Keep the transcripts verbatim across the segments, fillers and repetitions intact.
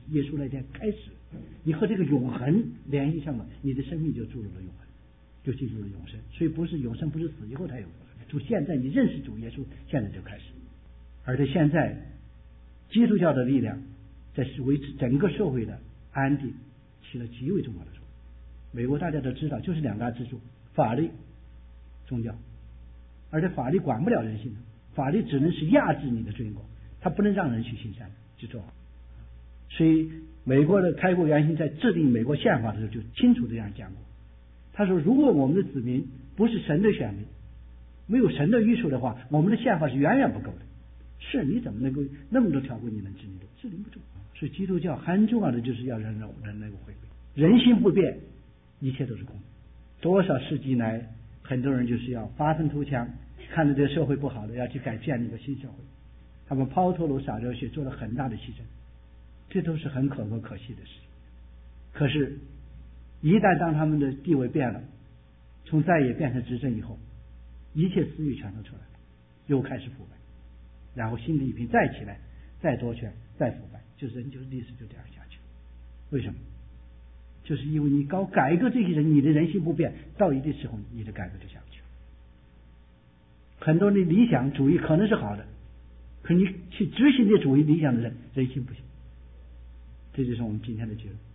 耶稣那天开始，你和这个永恒联系上了，你的生命就注入了永恒，就进入了永生。所以不是永生，不是死以后才有永生，主现在你认识主耶稣，现在就开始。而且现在基督教的力量在维持整个社会的安定起了极为重要的作用。美国大家都知道，就是两大支柱：法律、宗教。而且法律管不了人性的，法律只能是压制你的罪过，它不能让人去行善去做好。所以美国的开国元勋在制定美国宪法的时候就清楚这样讲过，他说如果我们的子民不是神的选民，没有神的约束的话，我们的宪法是远远不够的。是你怎么能够那么多条规你能制定住？制定不住。所以基督教很重要的就是要让人人能够回归，人心不变，一切都是空。多少世纪来，很多人就是要发愤图强，看着这个社会不好的，要去改建立一个新社会，他们抛头颅洒热血，做了很大的牺牲，这都是很可歌可泣的事情。可是，一旦当他们的地位变了，从在野变成执政以后，一切私欲全都出来了，又开始腐败，然后新的一批再起来，再夺权，再腐败，就人就是历史就这样下去了。为什么？就是因为你搞改革这些人，你的人心不变，到一定时候你的改革就下不去了。很多的理想主义可能是好的，可你去执行这主义理想的人，人心不行。这就是我们今天的结论。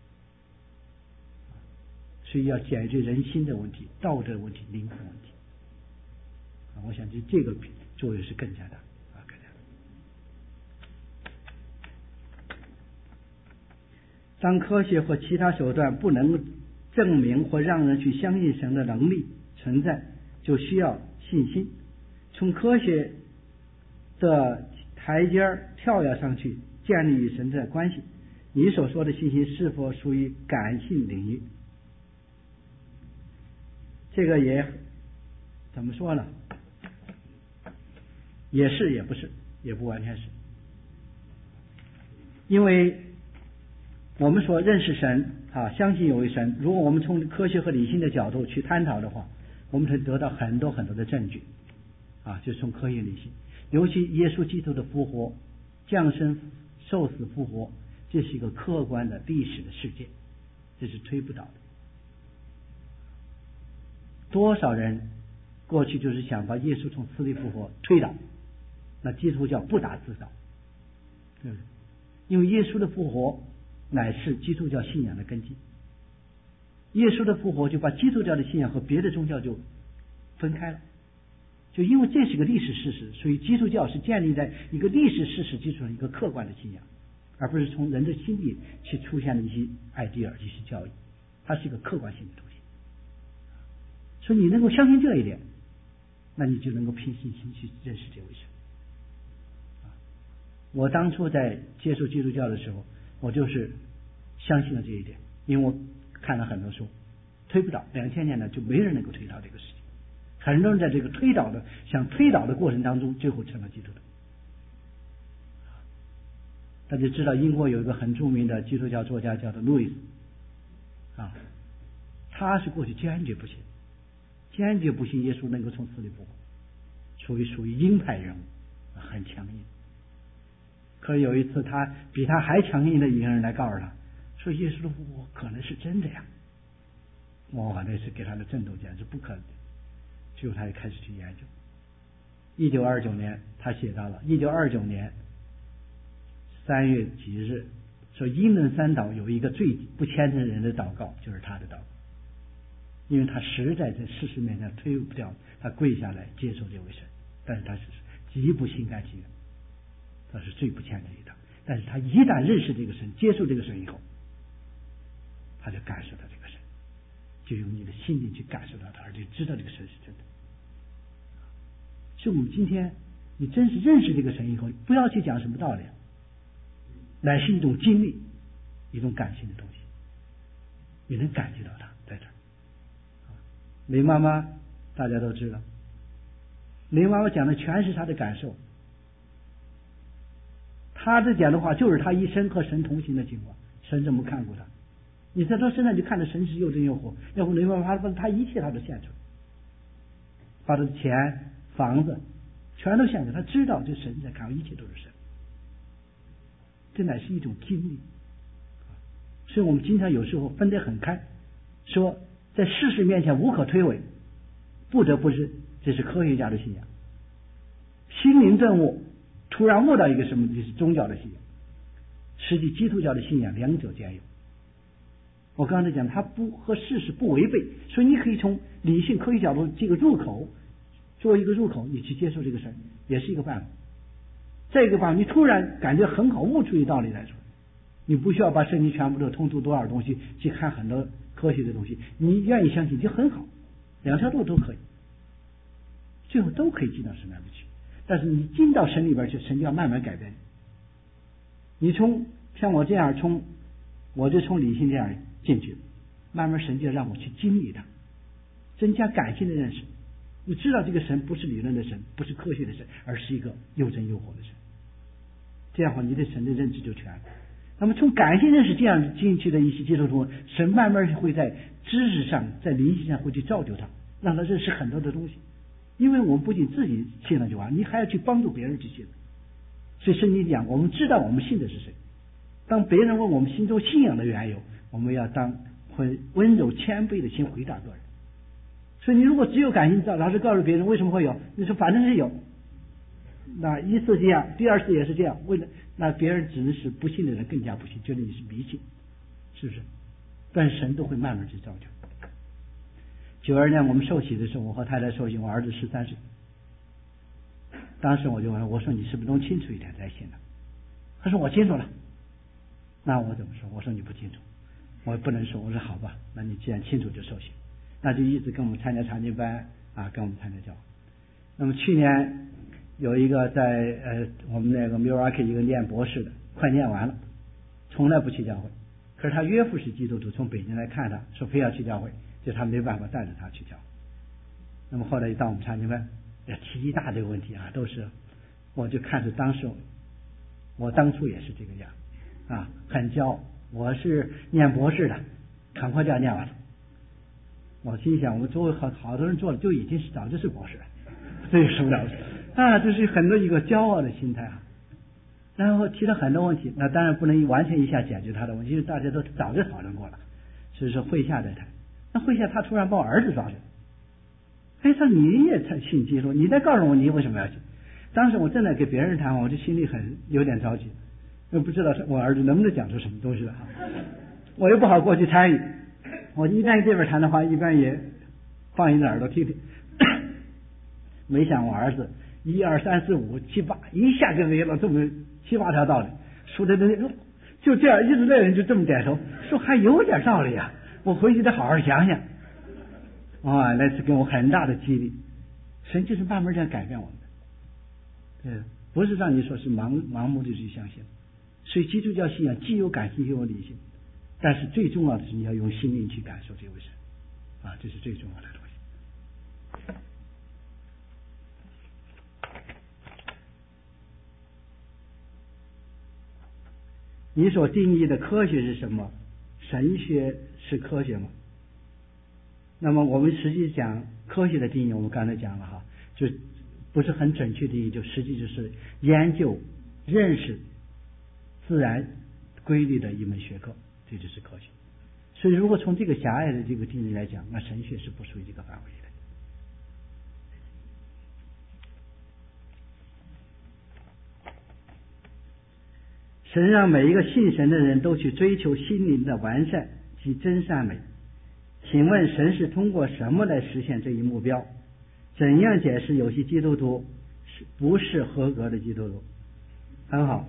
所以要解决人心的问题、道德问题、灵魂问题。我想这这个作用是更加大啊，更加大。当科学或其他手段不能证明或让人去相信神的能力存在，就需要信心。从科学的台阶跳跃上去，建立与神的关系。你所说的信心是否属于感性领域？这个也怎么说呢？也是也不是，也不完全是。因为我们说认识神啊，相信有一神，如果我们从科学和理性的角度去探讨的话，我们可以得到很多很多的证据啊，就是从科学理性，尤其耶稣基督的复活、降生、受死、复活，这是一个客观的历史的事件，这是推不倒的。多少人过去就是想把耶稣从死里复活推倒，那基督教不打自倒，对不对？因为耶稣的复活乃是基督教信仰的根基，耶稣的复活就把基督教的信仰和别的宗教就分开了，就因为这是个历史事实，所以基督教是建立在一个历史事实基础上一个客观的信仰，而不是从人的心里去出现的一些 idea 一些教义，它是一个客观性的东西。所以你能够相信这一点，那你就能够凭信心去认识这位神。我当初在接受基督教的时候，我就是相信了这一点，因为我看了很多书，推不倒，两千年了就没人能够推倒这个事情。很多人在这个推倒的想推倒的过程当中，最后成了基督徒。大家知道英国有一个很著名的基督教作家叫做路易斯啊，他是过去坚决不信，坚决不信耶稣能够从死里复活，属于属于鹰派人物，很强硬。可是有一次他比他还强硬的一个人来告诉他说耶稣的复活可能是真的呀，哇，那是给他的震动简直不可能。最后他就开始去研究。一九二九年他写到了一九二九年三月几日，说英伦三岛有一个最不虔诚人的祷告，就是他的祷告，因为他实在在事实面前推不掉，他跪下来接受这位神，但是他是极不心甘情愿，他是最不虔诚一道。但是他一旦认识这个神，接受这个神以后，他就感受到这个神，就用你的心灵去感受到他，而且知道这个神是真的。所以我们今天你真是认识这个神以后，不要去讲什么道理，乃是一种经历，一种感性的东西，你能感觉到它在这儿。雷妈妈大家都知道，雷妈妈讲的全是她的感受，她这讲的话就是她一生和神同行的情况，神怎么看过她？你在她身上就看着神是又真又活，要不雷妈妈把她一切她都献出来，把她的钱、房子全都献出来，她知道这神在看，一切都是神。这乃是一种经历， 所以我们经常有时候分得很开，说在事实面前无可推诿，不得不是这是科学家的信仰。心灵顿悟突然悟到一个什么，就是宗教的信仰。实际基督教的信仰两者兼有。我刚才讲它不和事实不违背，所以你可以从理性科学角度这个入口作为一个入口，你去接受这个事儿，也是一个办法。再一个办法，你突然感觉很好，悟出一道理来说，你不需要把圣经全部都通读多少东西，去看很多科学的东西，你愿意相信就很好，两条路都可以，最后都可以进到神那里去。但是你进到神里边去，神就要慢慢改变你。你从像我这样，从我就从理性这样进去，慢慢神就让我去经历它，增加感性的认识。你知道这个神不是理论的神，不是科学的神，而是一个又真又活的神。这样的话，你对神的认知就全了。那么从感性认识这样进去的一些基督徒，神慢慢会在知识上、在灵性上会去造就他，让他认识很多的东西。因为我们不仅自己信了就完，你还要去帮助别人去信。所以圣经讲，我们知道我们信的是谁。当别人问我们心中信仰的缘由，我们要当会温柔谦卑的心回答个人。所以你如果只有感性，老是告诉别人为什么会有，你说反正是有，那一次这样，第二次也是这样，为了那别人只能使不信的人更加不信，觉得你是迷信，是不是？但神都会慢慢去造就。九二年我们受洗的时候，我和太太受洗，我儿子十三岁。当时我就问，我说你是不是弄清楚一点才信的？他说我清楚了。那我怎么说？我说你不清楚，我不能说。我说好吧，那你既然清楚就受洗，那就一直跟我们参加查经班啊，跟我们参加教会。那么去年有一个在呃我们那个 Milwaukee 一个念博士的，快念完了，从来不去教会，可是他岳父是基督徒，从北京来看他，说非要去教会，就他没办法带着他去教会。那么后来一到我们查经班，也提一大堆问题啊，都是我就看着当时我当初也是这个样啊，很骄傲，我是念博士的，赶快就要念完了。我心想，我们周围好好多人做了，就已经是早就是博士了，这有什么了不起啊？这是很多一个骄傲的心态啊。然后提了很多问题，那当然不能完全一下解决他的问题，因为大家都早就讨论过了，所以说会下再谈。那会下他突然把我儿子抓住，哎，他说你也才信基督，你再告诉我你为什么要信？当时我正在给别人谈话，我就心里很有点着急，又不知道我儿子能不能讲出什么东西来，我又不好过去参与。我一边这边谈的话，一边也放一个耳朵听听。没想我儿子一二三四五七八一下就没了这么七八条道理，说的那就这样，一直那人就这么点头，说还有点道理啊，我回去得好好想想。啊，那是给我很大的激励。神就是慢慢这样改变我们的，对，不是让你说是盲盲目的去相信。所以基督教信仰既有感性又有理性，但是最重要的是你要用心灵去感受这位神啊，这是最重要的东西。你所定义的科学是什么？神学是科学吗？那么我们实际讲科学的定义，我们刚才讲了哈，就不是很准确定义，就实际就是研究认识自然规律的一门学科，这就是科学。所以如果从这个狭隘的这个定义来讲，那神学是不属于这个范围的。神让每一个信神的人都去追求心灵的完善及真善美。请问神是通过什么来实现这一目标？怎样解释有些基督徒是不是合格的基督徒？很好，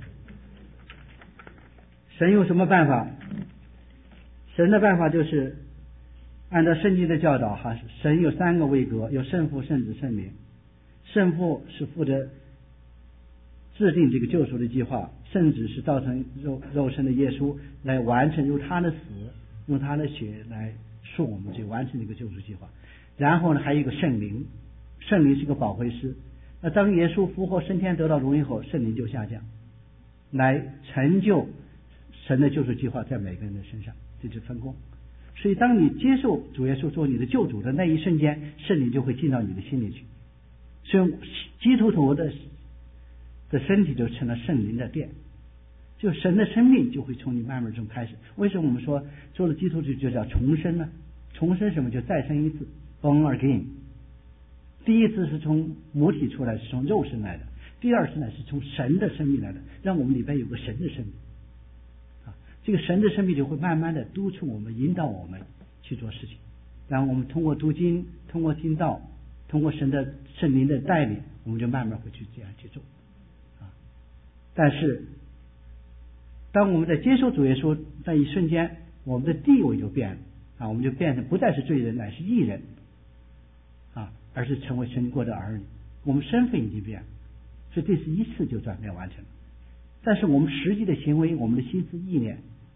神用什么办法？神的办法就是按照圣经的教导哈，神有三个位格，有圣父、圣子、圣灵。圣父是负责制定这个救赎的计划，圣子是造成肉肉身的耶稣来完成，用他的死，用他的血来恕我们，去完成这个救赎计划。然后呢，还有一个圣灵，圣灵是个保惠师。那当耶稣复活升天得到荣誉后，圣灵就下降，来成就神的救赎计划在每个人的身上，这是分工。所以当你接受主耶稣做你的救主的那一瞬间，圣灵就会进到你的心里去。所以基督徒的的身体就成了圣灵的殿。 就神的生命就会从你慢慢中开始。为什么我们说做了基督徒就叫重生呢？重生什么？就再生一次 born again。 第一次是从母体出来，是从肉身来的，第二次呢是从神的生命来的，让我们里边有个神的生命啊，这个神的生命就会慢慢的督促我们，引导我们去做事情，然后我们通过读经，通过听道，通过神的圣灵的带领，我们就慢慢会去这样去做啊。但是当我们在接受主耶稣那一瞬间，我们的地位就变了啊，我们就变成不再是罪人，乃是义人啊，而是成为神国的儿女，我们身份已经变了，所以这是一次就转变完成了。但是我们实际的行为，我们的心思意念，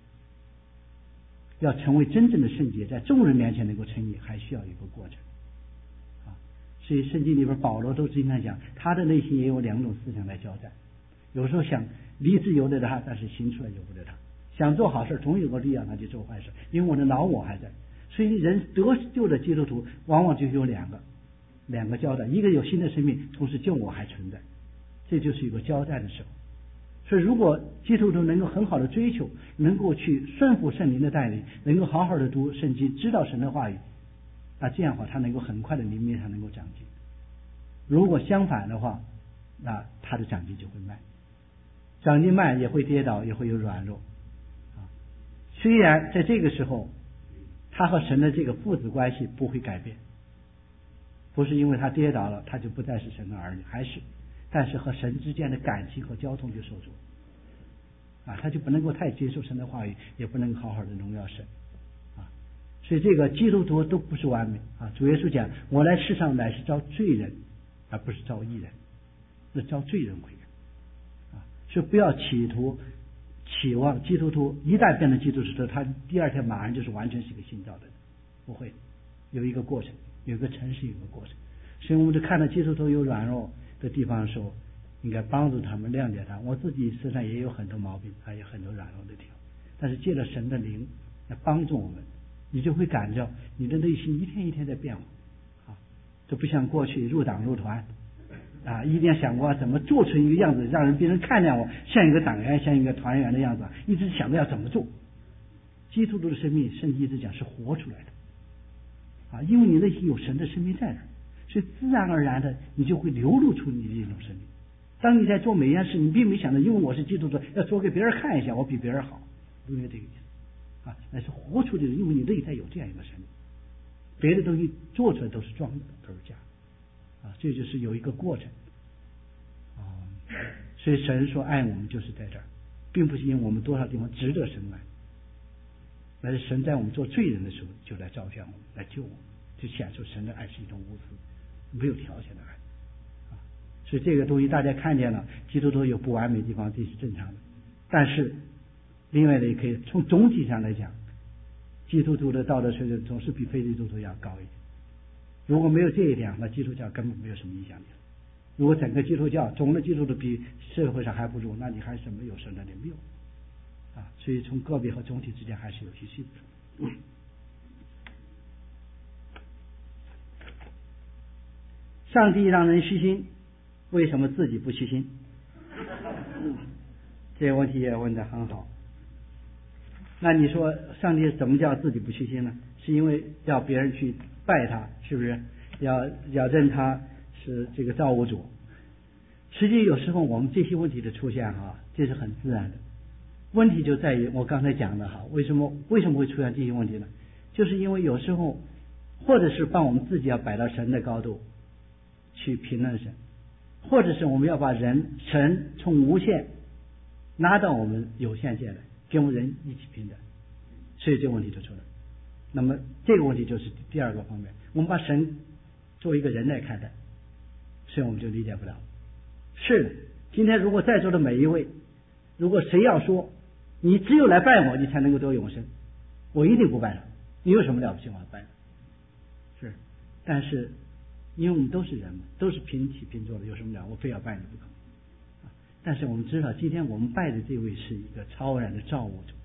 要成为真正的圣洁，在众人面前能够称义，还需要一个过程啊。所以圣经里边保罗都经常讲，他的内心也有两种思想来交战，有时候想理智由得他，但是行出来由不得他，想做好事总有个力量他去做坏事，因为我的老我还在。所以人得救的基督徒往往就有两个两个交战，一个有新的生命，同时救我还存在，这就是一个交战的时候。所以如果基督徒能够很好的追求，能够去顺服圣灵的带领，能够好好的读圣经，知道神的话语，那这样的话他能够很快的灵命上能够长进。如果相反的话，那他的长进就会慢，长进慢也会跌倒，也会有软弱啊。虽然在这个时候他和神的这个父子关系不会改变，不是因为他跌倒了他就不再是神的儿女，还是，但是和神之间的感情和交通就受阻啊，他就不能够太接受神的话语，也不能好好的荣耀神啊。所以这个基督徒都不是完美啊。主耶稣讲，我来世上乃是招罪人，而不是招义人，那招罪人回啊。所以不要企图期望基督徒一旦变成基督徒，他第二天马上就是完全是一个新造的人，不会，有一个过程，有一个程序，有一个过程。所以我们就看到基督徒有软弱的地方的时候，应该帮助他们，谅解他。我自己身上也有很多毛病，还有很多软弱的地方，但是借着神的灵来帮助我们，你就会感觉你的内心一天一天在变化啊，就不像过去入党入团啊，一定要想过怎么做出一个样子，让人别人看见我像一个党员，像一个团员的样子，一直想着要怎么做。基督徒的生命，圣经一直讲是活出来的啊，因为你内心有神的生命在那儿，所以自然而然的你就会流露出你的一种生命。当你在做每一件事，你并没想到，因为我是基督徒，要做给别人看一下，我比别人好，不是这个意思啊，那是活出来的，因为你内在有这样一个生命，别的东西做出来都是装的，都是假啊，这就是有一个过程啊。所以神说爱我们就是在这儿，并不是因为我们多少地方值得神爱，而是神在我们做罪人的时候就来照亮我们，来救我们，就显出神的爱是一种无私没有条件的爱。所以这个东西大家看见了，基督徒有不完美的地方，这是正常的。但是另外的也可以从总体上来讲，基督徒的道德水准总是比非基督徒要高一点。如果没有这一点，那基督教根本没有什么影响力。如果整个基督教总的基督徒比社会上还不如，那你还什么有神的灵没有啊？所以从个别和总体之间还是有些区别。上帝让人虚心，为什么自己不虚心？这个问题也问得很好。那你说上帝怎么叫自己不虚心呢？是因为要别人去拜他，是不是要要认他是这个造物主？实际有时候我们这些问题的出现哈，这是很自然的。问题就在于我刚才讲的哈，为什么为什么会出现这些问题呢？就是因为有时候或者是把我们自己要摆到神的高度去评论神，或者是我们要把人神从无限拉到我们有限界来，跟我们人一起平等，所以这个问题就出来。那么这个问题就是第二个方面，我们把神作为一个人来看待，所以我们就理解不了。是的，今天如果在座的每一位，如果谁要说你只有来拜我你才能够得永生，我一定不拜他，你有什么了不起我拜他？是，但是因为我们都是人嘛，都是平起平坐的，有什么了我非要拜你不可。但是我们知道今天我们拜的这位是一个超然的造物主，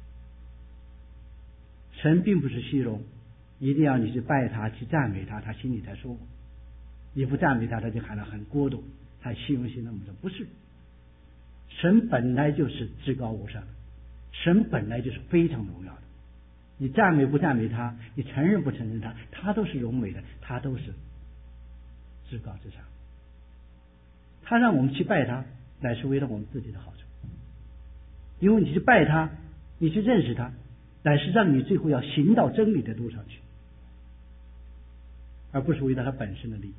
神并不是虚荣，一定要你去拜他去赞美他，他心里才舒服。你不赞美他，他就喊得很孤独，他虚荣心那么重，不是。 神本来就是至高无上的，神本来就是非常荣耀的。你赞美不赞美他，你承认不承认他，他都是荣美的，他都是至高至上。他让我们去拜他，乃是为了我们自己的好处。因为你去拜他，你去认识他，乃是让你最后要行到真理的路上去，而不是为了他本身的利益。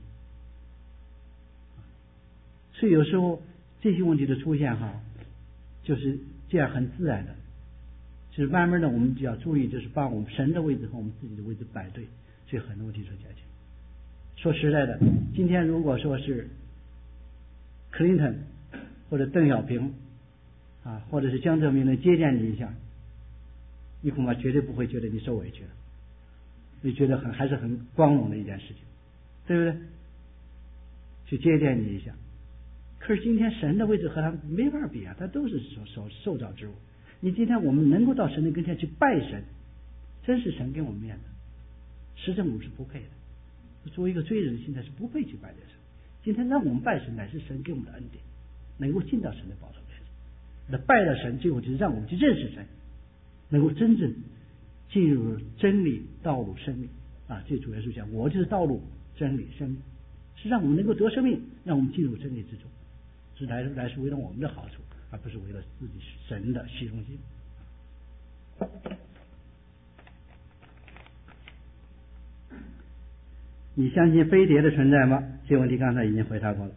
所以有时候这些问题的出现哈，就是这样很自然的，就是慢慢的我们就要注意，就是把我们神的位置和我们自己的位置摆对，所以很多问题就解决。说实在的，今天如果说是克林顿或者邓小平啊，或者是江泽民能接见你一下，你恐怕绝对不会觉得你受委屈了，你觉得很还是很光荣的一件事情，对不对？去接见你一下。可是今天神的位置和他没法比啊，他都是受受受造之物。你今天我们能够到神的跟前去拜神，真是神给我们面子，实政府是不配的。作为一个罪人的心态是不配去拜的神。今天让我们拜神，乃是神给我们的恩典，能够进到神的宝座前。那拜了神，最后就是让我们去认识神，能够真正进入真理、道路、生命啊！这主耶稣讲，我就是道路、真理、生命，是让我们能够得生命，让我们进入真理之中，是来来是为了我们的好处，而不是为了自己神的虚荣心。你相信飞碟的存在吗？这个问题刚才已经回答过了。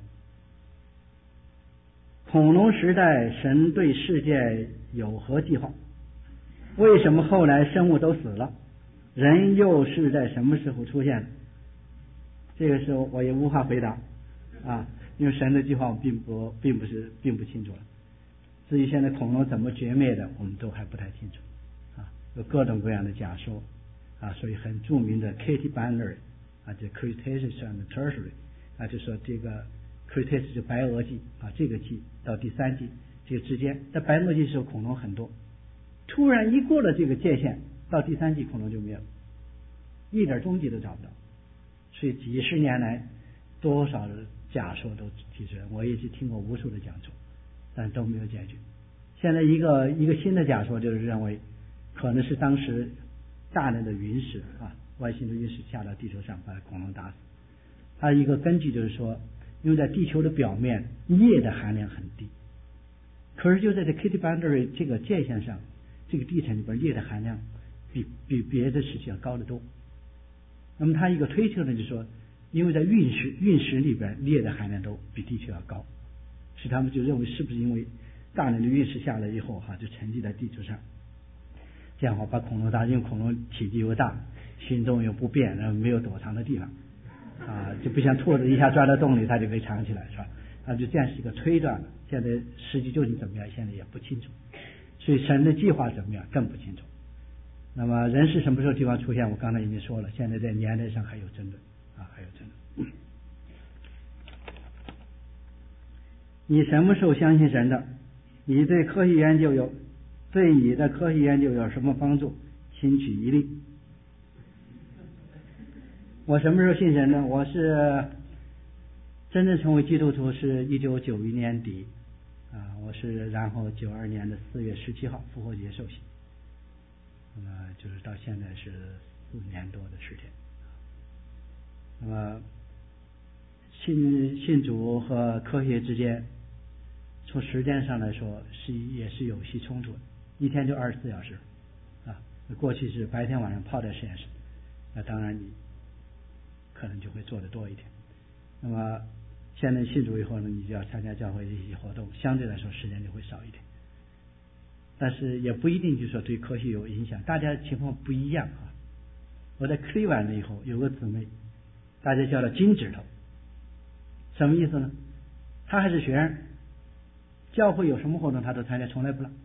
恐龙时代，神对世界有何计划？为什么后来生物都死了？人又是在什么时候出现的？这个时候我也无法回答啊，因为神的计划我并不并不是并不清楚了。至于现在恐龙怎么绝灭的，我们都还不太清楚啊，有各种各样的假说啊，所以很著名的 Katie Bandler 啊，这 Cretaceous and Tertiary 啊，就说这个 Cretaceous 就白垩纪啊，这个纪到第三纪这个之间，在白垩纪时候恐龙很多，突然一过了这个界限，到第三纪恐龙就灭了，一点踪迹都找不到。所以几十年来，多少的假说都提出来，我也是听过无数的讲座，但都没有解决。现在一个一个新的假说就是认为，可能是当时大量的陨石啊，外星的陨石下到地球上，把恐龙打死。它一个根据就是说，因为在地球的表面镍的含量很低，可是就在这 Katie Bandler 这个界限上，这个地层里边镍的含量比比别的时期要高得多。那么他一个推测呢，就是说，因为在陨石陨石里边镍的含量都比地球要高，所以他们就认为是不是因为大量的陨石下来以后哈，就沉积在地球上，这样的话把恐龙打，因为恐龙体积又大，行动又不便，然后没有躲藏的地方啊，就不像兔子一下钻到洞里它就可以藏起来，是吧？啊，就这样是一个推断了。现在实际究竟怎么样，现在也不清楚，所以神的计划怎么样更不清楚。那么人是什么时候地方出现？我刚才已经说了，现在在年代上还有争论啊，还有争论。你什么时候相信神的？你对科学研究有对你的科学研究有什么帮助？请举一例。我什么时候信神呢？我是真正成为基督徒是一九九一年底啊，我是然后九二年的四月十七号复活节受洗。那么就是到现在是四年多的时间。那么信信主和科学之间，从时间上来说是也是有些冲突的，一天就二十四小时啊。过去是白天晚上泡在实验室，那当然你可能就会做得多一点。那么现在信主以后呢，你就要参加教会的一些活动，相对来说时间就会少一点。但是也不一定就说对科学有影响，大家情况不一样啊。我在克利完了以后有个姊妹，大家叫她金指头，什么意思呢？她还是学生，教会有什么活动她都参加，从来不落。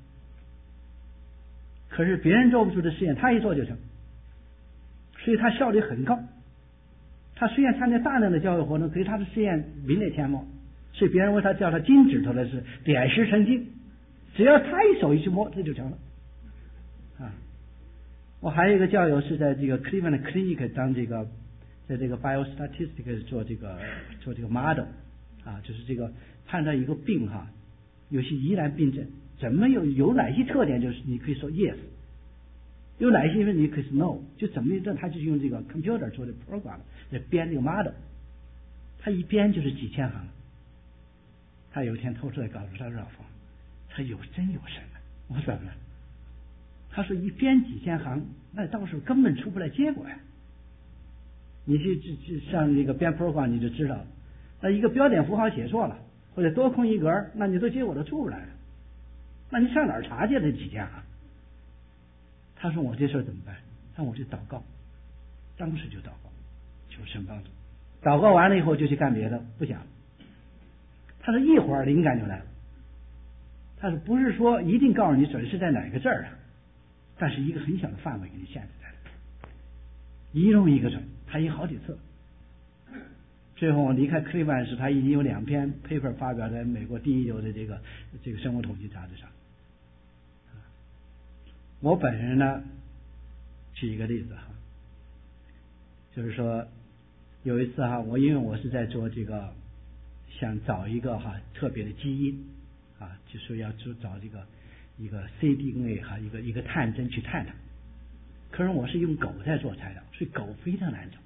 可是别人做不出的实验，她一做就成，所以她效率很高。她虽然参加大量的教会活动，可是她的实验名列前茅，所以别人为她叫她金指头的是点石成金。只要他一手一去摸，这就成了啊！我还有一个教友是在这个 Cleveland Clinic 当这个，在这个 biostatistics 做这个做这个 model 啊，就是这个判断一个病哈， 有些疑难病症，怎么有有哪些特点？就是你可以说 yes， 有哪些你可以说 no， 就怎么样？他就用这个 computer 做的 program 来编这个 model， 他一编就是几千行。他有一天偷出来告诉他说：“老冯，他有真有神的。”我说：“怎么了？”他说：“一编几千行，那到时候根本出不来结果呀。你去去去上那个编 program 你就知道，那一个标点符号写错了，或者多空一格，那你这结果都出不来了。那你上哪儿查去这几千行？”他说：“我这事儿怎么办？”他说：“我就祷告。”当时就祷告，求神帮助。祷告完了以后就去干别的，不想。他说一会儿灵感就来了。他说不是说一定告诉你准是在哪个字儿啊，但是一个很小的范围给你限制在了，一弄一个准，他赢好几次。最后我离开克利曼时，他已经有两篇 paper 发表在美国第一流的这个这个生物统计杂志上。我本人呢，举一个例子哈，就是说有一次哈，我因为我是在做这个。想找一个哈特别的基因啊，就说要去找这个一个 C D N A 哈一个一个探针去探它。可是我是用狗在做材料，所以狗非常难找，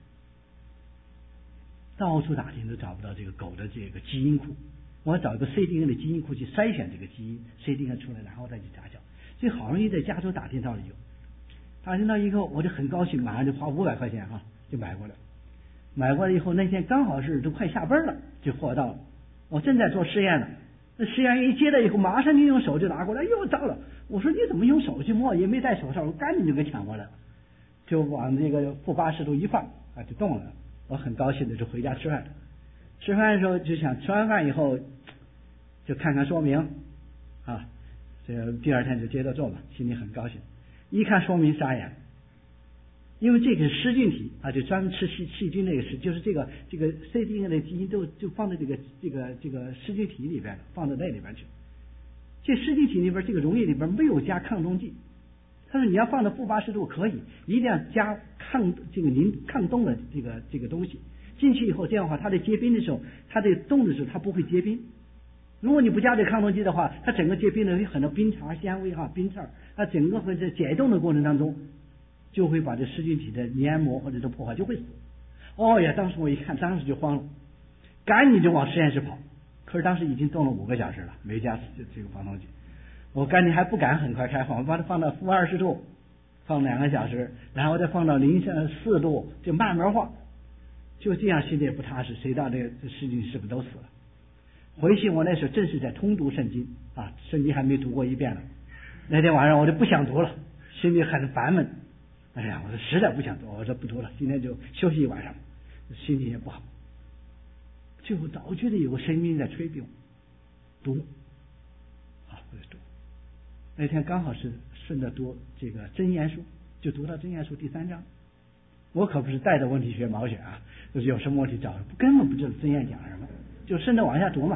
到处打听都找不到这个狗的这个基因库。我要找一个 C D N A 的基因库去筛选这个基因 C D N A 出来，然后再去杂交。所以好容易在加州打听到了有，打听到以后我就很高兴，马上就花五百块钱哈就买过来。买过来以后，那天刚好是都快下班了，这货到了，我正在做实验呢。那实验员一接了以后，马上就用手就拿过来，哟，糟了！我说你怎么用手去摸，也没戴手套，我赶紧就给抢过来了，就往那个负八十度一放啊，就动了。我很高兴的就回家吃饭。吃饭的时候就想吃完饭以后就看看说明啊，这个第二天就接着做吧，心里很高兴。一看说明傻眼。因为这个是湿菌体啊，就专门吃细细菌那个是，就是这个这个 C D N A 的基因都就放在这个这个这个湿菌体里边，放在那里边去。这湿菌体里边这个溶液里边没有加抗冻剂，他说你要放到负八十度可以，一定要加抗这个凝抗冻的这个这个东西进去以后，这样的话它在结冰的时候，它在冻的时候它不会结冰。如果你不加这抗冻剂的话，它整个结冰的有很多冰碴纤维哈冰刺，它整个会在解冻的过程当中。就会把这湿菌体的黏膜或者是破坏，就会死。哦呀，当时我一看，当时就慌了，赶紧就往实验室跑。可是当时已经冻了五个小时了，没加这个防冻剂。我赶紧还不敢很快开放，我把它放到负二十度，放两个小时，然后再放到零下四度，就慢慢化。就这样心里也不踏实，谁知道这个这湿菌是不是都死了？回去我那时候正是在通读圣经啊，圣经还没读过一遍呢。那天晚上我就不想读了，心里很烦闷。哎呀，我说实在不想读，我说不读了，今天就休息一晚上，心情也不好。最后老觉得有个声音在催逼我读，好，我就读。那天刚好是顺着读这个箴言书，就读到箴言书第三章。我可不是带着问题学毛选啊，就是有什么问题找，根本不知道箴言讲什么，就顺着往下读嘛。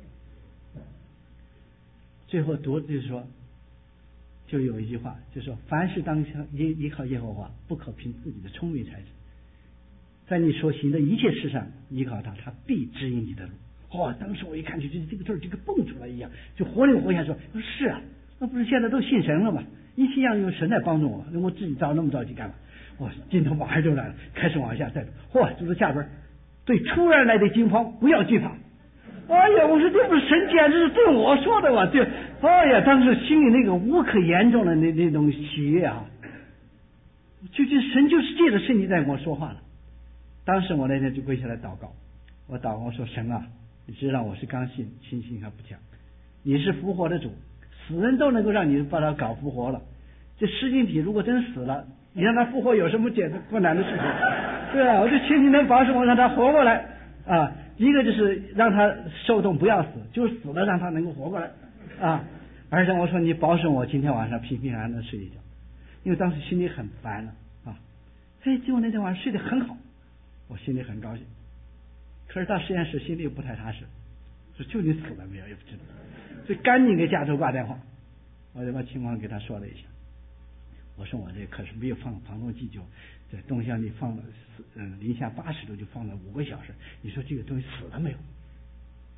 最后读就是说。就有一句话，就说凡事当依依靠耶和华，不可凭自己的聪明才智。在你所行的一切事上依靠他，他必指引你的路。哇、哦！当时我一看就觉得这个字儿就跟蹦出来一样，就活灵活现说：“是啊，那不是现在都信神了吗？一切要用神来帮助我，我自己着那么着急干嘛？”我劲头马上就来了，开始往下再读。嚯，就是下边对突然来的惊慌不要惧怕。哎呀，我说这不是神简直是对我说的嘛！就哎呀，当时心里那个无可言中的那那种喜悦啊，就就神就是借着圣经在跟我说话了。当时我那天就跪下来祷告，我祷告说：“神啊，你知道我是刚信，信心还不强，你是复活的主，死人都能够让你把他搞复活了。这湿菌体如果真死了，你让他复活有什么解困难的事情？对啊，我就请你能保守我，让他活过来啊。”一个就是让他受冻不要死，就是死了让他能够活过来啊！而且我说你保守我今天晚上平平安安的睡一觉，因为当时心里很烦了啊。哎，结果那天晚上睡得很好，我心里很高兴。可是到实验室心里不太踏实，说究竟死了没有也不知道，所以赶紧给加州挂电话，我就把情况给他说了一下。我说我这可是没有放防冻剂，就在冻箱里放了嗯零下八十度就放了五个小时，你说这个东西死了没有？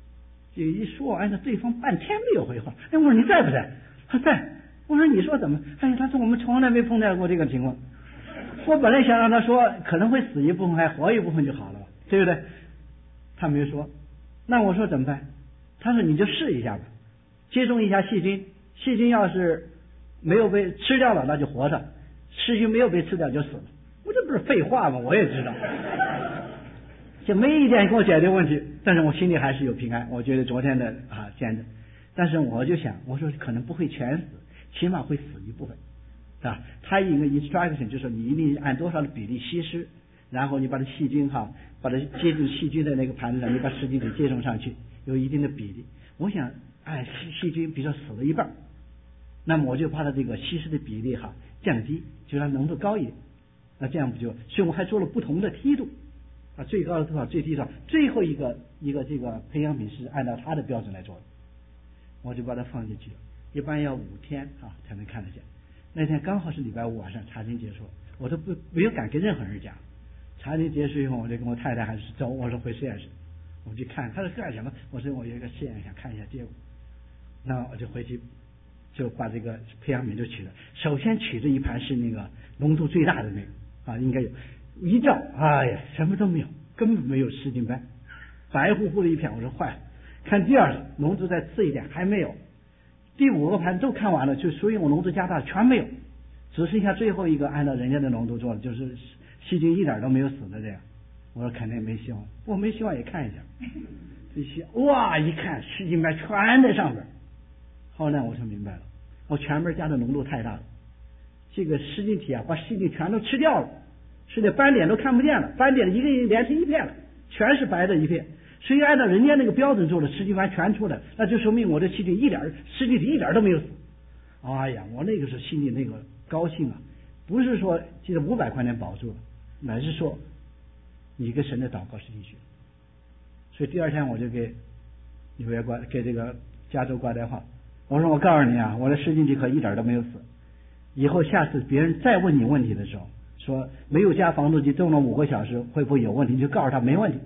就一说，哎，那对方半天没有回话。哎，我说你在不在？他在。我说你说怎么？哎，他说我们从来没碰到过这个情况。我本来想让他说可能会死一部分，还活一部分就好了，对不对？他没说。那我说怎么办？他说你就试一下吧，接种一下细菌，细菌要是没有被吃掉了，那就活着；细菌没有被吃掉就死了。我这不是废话吗？我也知道。就没一点给我解决问题，但是我心里还是有平安。我觉得昨天的啊见证，但是我就想，我说可能不会全死，起码会死一部分，啊，他一个 instruction 就是你一定按多少的比例稀释，然后你把这细菌哈，把它接进细菌的那个盘子上，你把细菌给接种上去，有一定的比例。我想，哎，细细菌比如说死了一半，那么我就把它这个稀释的比例哈降低，就让浓度高一点，那这样不就？所以我还做了不同的梯度。啊，最高的多少，最低多少，最后一个一个这个培养品是按照他的标准来做的，我就把它放进去了。一般要五天啊才能看得见。那天刚好是礼拜五晚上，查经结束，我都不没有敢跟任何人讲。查经结束以后，我就跟我太太还是走，我说回实验室，我去看。他说干什么？我说我有一个实验想看一下结果。那我就回去就把这个培养皿就取了。首先取的一盘是那个浓度最大的那个啊，应该有。一照，哎呀，什么都没有，根本没有湿菌斑，白乎乎的一片。我说坏了，看第二个浓度再次一点，还没有。第五个盘都看完了，就所以我浓度加大全没有，只剩下最后一个按照人家的浓度做的，就是细菌一点都没有死的这样。我说肯定没希望，我没希望也看一下。这些哇，一看湿菌斑全在上边。后来我就明白了，我全面加的浓度太大了，这个湿菌体啊把细菌全都吃掉了。是那斑点都看不见了，斑点一个一个连成一片了，全是白的一片。所以按照人家那个标准做的，湿菌斑全出来，那就说明我的细菌一点湿菌体一点都没有死。哎呀，我那个时候心里那个高兴啊，不是说记得五百块钱保住了，乃是说你跟神的祷告是进去。所以第二天我就给纽约挂给这个加州挂电话，我说我告诉你啊，我的湿菌体可一点都没有死。以后下次别人再问你问题的时候，说没有加防毒剂种了五个小时会不会有问题，你就告诉他没问题。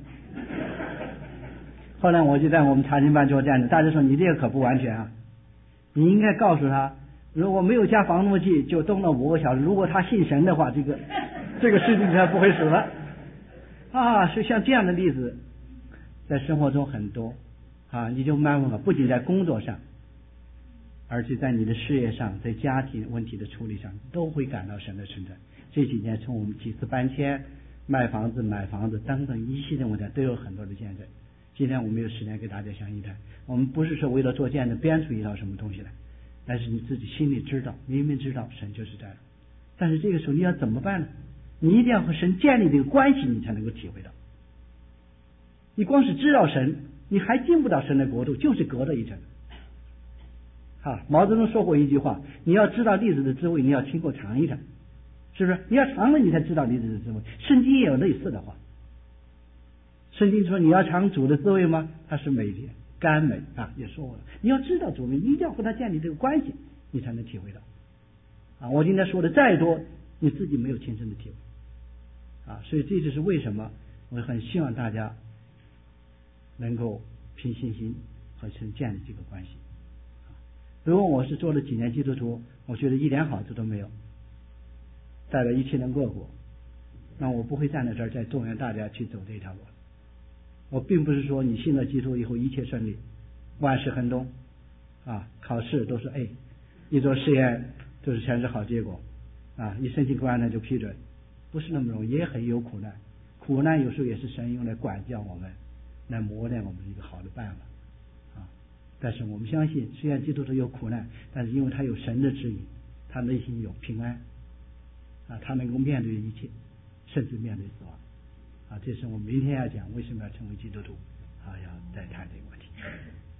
后来我就在我们查经班做这样的，大家说你这个可不完全啊，你应该告诉他，如果没有加防毒剂就种了五个小时，如果他信神的话，这个这个事情他不会死了啊。所以像这样的例子在生活中很多啊，你就慢慢的不仅在工作上，而且在你的事业上，在家庭问题的处理上，都会感到神的存在。这几年从我们几次搬迁、卖房子、买房子等等一系列问题都有很多的见证。今天我们有时间给大家详细谈。我们不是说为了做见证编出一套什么东西来，但是你自己心里知道，明明知道神就是这样。但是这个时候你要怎么办呢？你一定要和神建立这个关系，你才能够体会到。你光是知道神，你还进不到神的国度，就是隔了一层。啊，毛泽东说过一句话：你要知道栗子的滋味，你要亲口尝一尝。是不是？你要尝了，你才知道栗子的滋味。圣经也有类似的话。圣经说你要尝主的滋味吗？它是美的，甘美啊，也说过了。你要知道主名，你一定要和他建立这个关系，你才能体会到。啊，我今天说的再多，你自己没有亲身的体会。啊，所以这就是为什么我很希望大家能够凭信心和神建立这个关系。如果我是做了几年基督徒，我觉得一点好处都没有，带来一切的恶果，那我不会站在这儿再动员大家去走这条路。我并不是说你信了基督以后一切顺利，万事亨通啊，考试都是 A， 一做实验都是全是好结果啊，一申请官呢就批准，不是那么容易，也很有苦难。苦难有时候也是神用来管教我们，来磨练我们一个好的办法啊。但是我们相信，虽然基督徒有苦难，但是因为他有神的指引，他内心有平安啊，他能够面对一切，甚至面对死亡啊。这是我们明天要讲为什么要成为基督徒啊，要再谈这个问题。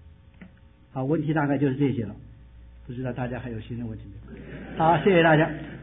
好，问题大概就是这些了，不知道大家还有新的问题没有？好，谢谢大家。